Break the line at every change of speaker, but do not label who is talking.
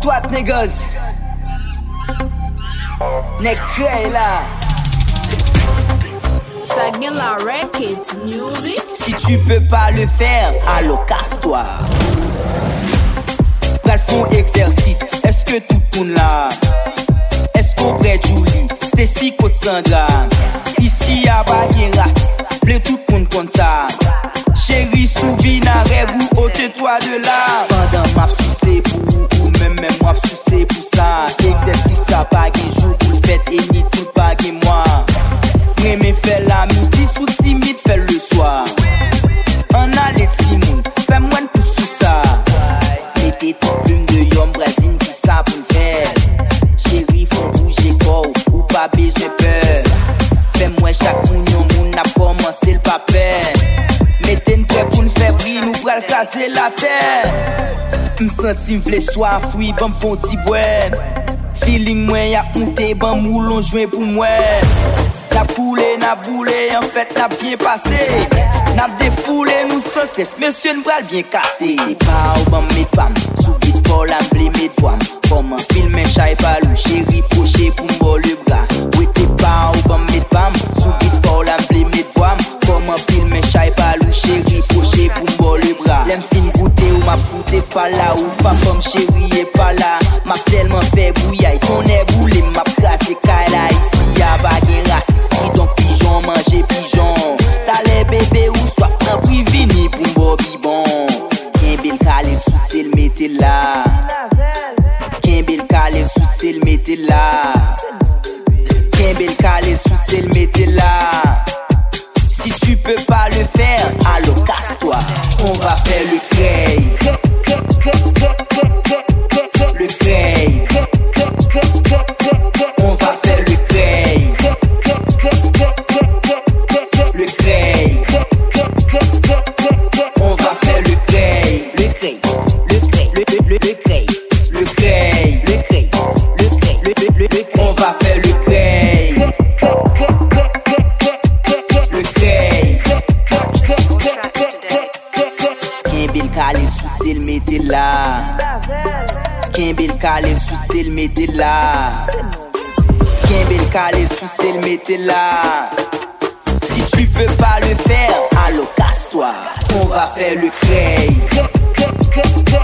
Twat niggas. Nek cray là.
Sagala Records Music.
Si tu peux pas le faire, alors casse-toi. Pral font exercice, est-ce que tout le monde là? Est-ce qu'on prête Julie? C'était si côte Sandra. Ici y'a pas de raciste, blé tout le monde comme ça. Chérie, souvina, ou ôte-toi de là. Pendant m'a soucé pour ou même m'a soucé pour ça. Exercice ça pas de jour pour le fait et ni tout pas de moi. Mais fais la midi sous timide, fais le soir. On a les timons, fais moins de tout sous ça. Mettez toute plume de yom, bradine qui ça pour le faire. Chérie, faut bouger corps ou pas besoin peur. Fais-moi chaque mounion, moun a commencé le papier. Mettez une prêt pour nous faire briller, nous pral casser la terre. M'senti m'vle soif, oui, bon m'font ti boire. Feeling moi y'a monté, bon moulon joint pour moi. N'a boulé, en fait n'a bien passé. N'a défoulé, nous sans stress, monsieur n'bral bien cassé. T'es pas au bon mes pam, sous guide pour l'emblé mes doigts. Comment filmer chai palou, chérie poché pour m'boire le bras. Oui t'es pas au bon mes pam, sous guide pour l'emblé mes doigts. Comment filmer chai palou, chérie poché pour m'boire le bras. L'aime fin goûter ou ma poute pas là, ou pas comme chérie est pas là. M'a tellement fait bouillaille, ton est boulé, m'a crassé kaila. Ici y'a baguette raciste. Donc pigeon, manger pigeon. T'as les bébés ou soif, t'en pris vini pour m'boire bibon. Kimbel Khalil sous c'est le mettez là. Kimbel Khalil sous c'est le mettez là. Kimbel Khalil sous c'est le mettez là. Si tu peux pas le faire, alors casse-toi. On va faire le cray. Le cray. On va faire le cray. Le cray. On va faire le cray. Le cray. Le cray. Le cray. Le cray. Le cray. Le cray. On va faire le cray. Le cray. Kimbel Khalil sous c'est le mettez là. Kimbel Khalil sous c'est le mettez là. Kimbel Khalil sous c'est le mettez là. Si tu peux pas le faire, alors casse-toi. On va faire le cray.